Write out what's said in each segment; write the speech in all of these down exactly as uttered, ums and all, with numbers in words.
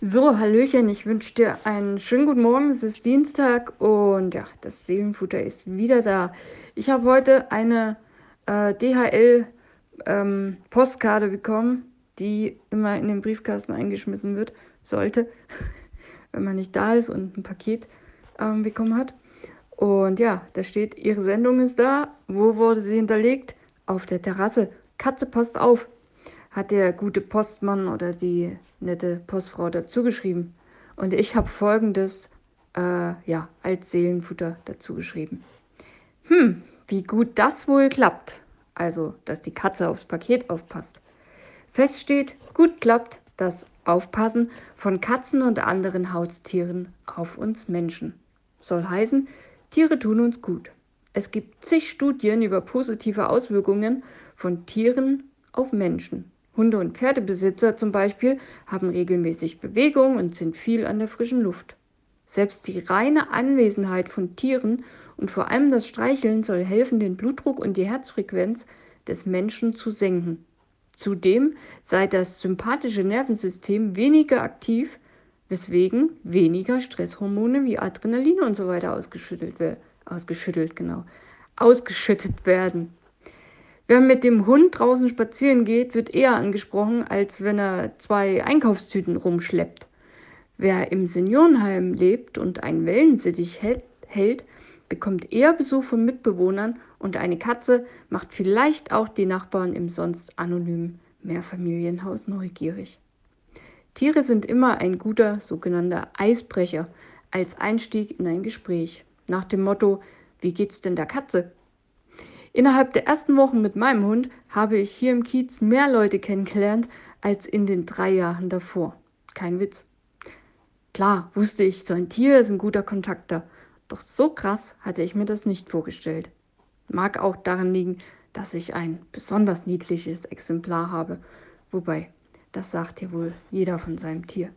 So, Hallöchen, ich wünsche dir einen schönen guten Morgen. Es ist Dienstag und ja, das Seelenfutter ist wieder da. Ich habe heute eine äh, D H L-Postkarte bekommen, die immer in den Briefkasten eingeschmissen wird, sollte, wenn man nicht da ist und ein Paket ähm, bekommen hat. Und ja, da steht, Ihre Sendung ist da. Wo wurde sie hinterlegt? Auf der Terrasse. Katze, passt auf, hat der gute Postmann oder die nette Postfrau dazu geschrieben. Und ich habe folgendes äh, ja, als Seelenfutter dazu geschrieben. Hm, wie gut das wohl klappt. Also, dass die Katze aufs Paket aufpasst. Fest steht, gut klappt das Aufpassen von Katzen und anderen Haustieren auf uns Menschen. Soll heißen, Tiere tun uns gut. Es gibt zig Studien über positive Auswirkungen von Tieren auf Menschen. Hunde- und Pferdebesitzer zum Beispiel haben regelmäßig Bewegung und sind viel an der frischen Luft. Selbst die reine Anwesenheit von Tieren und vor allem das Streicheln soll helfen, den Blutdruck und die Herzfrequenz des Menschen zu senken. Zudem sei das sympathische Nervensystem weniger aktiv, weswegen weniger Stresshormone wie Adrenalin und so weiter ausgeschüttet, ausgeschüttelt, genau, ausgeschüttet werden. Wer mit dem Hund draußen spazieren geht, wird eher angesprochen, als wenn er zwei Einkaufstüten rumschleppt. Wer im Seniorenheim lebt und einen Wellensittich hält, bekommt eher Besuch von Mitbewohnern und eine Katze macht vielleicht auch die Nachbarn im sonst anonymen Mehrfamilienhaus neugierig. Tiere sind immer ein guter sogenannter Eisbrecher als Einstieg in ein Gespräch. Nach dem Motto, wie geht's denn der Katze? Innerhalb der ersten Wochen mit meinem Hund habe ich hier im Kiez mehr Leute kennengelernt als in den drei Jahren davor. Kein Witz. Klar, wusste ich, so ein Tier ist ein guter Kontakter. Doch so krass hatte ich mir das nicht vorgestellt. Mag auch daran liegen, dass ich ein besonders niedliches Exemplar habe. Wobei, das sagt ja wohl jeder von seinem Tier.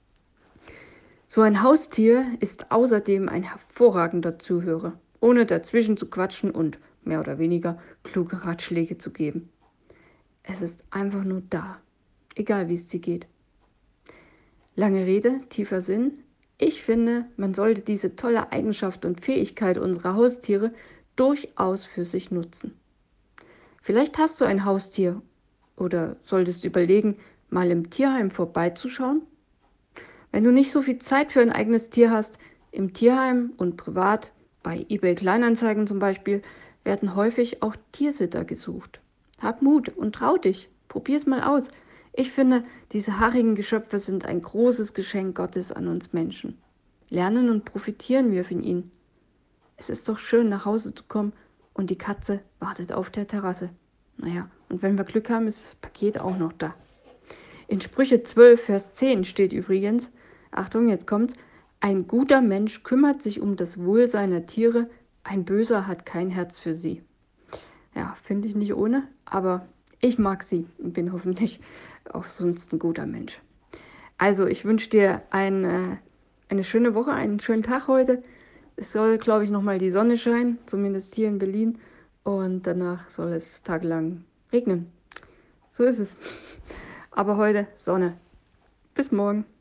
So ein Haustier ist außerdem ein hervorragender Zuhörer, ohne dazwischen zu quatschen und mehr oder weniger kluge Ratschläge zu geben. Es ist einfach nur da, egal wie es dir geht. Lange Rede, tiefer Sinn. Ich finde, man sollte diese tolle Eigenschaft und Fähigkeit unserer Haustiere durchaus für sich nutzen. Vielleicht hast du ein Haustier oder solltest überlegen, mal im Tierheim vorbeizuschauen. Wenn du nicht so viel Zeit für ein eigenes Tier hast, im Tierheim und privat, bei eBay Kleinanzeigen zum Beispiel, werden häufig auch Tiersitter gesucht. Hab Mut und trau dich. Probier's mal aus. Ich finde, diese haarigen Geschöpfe sind ein großes Geschenk Gottes an uns Menschen. Lernen und profitieren wir von ihnen. Es ist doch schön, nach Hause zu kommen und die Katze wartet auf der Terrasse. Naja, und wenn wir Glück haben, ist das Paket auch noch da. In Sprüche zwölf, Vers zehn steht übrigens, Achtung, jetzt kommt's, ein guter Mensch kümmert sich um das Wohl seiner Tiere, ein Böser hat kein Herz für sie. Ja, finde ich nicht ohne, aber ich mag sie und bin hoffentlich auch sonst ein guter Mensch. Also, ich wünsche dir eine, eine schöne Woche, einen schönen Tag heute. Es soll, glaube ich, nochmal die Sonne scheinen, zumindest hier in Berlin. Und danach soll es tagelang regnen. So ist es. Aber heute Sonne. Bis morgen.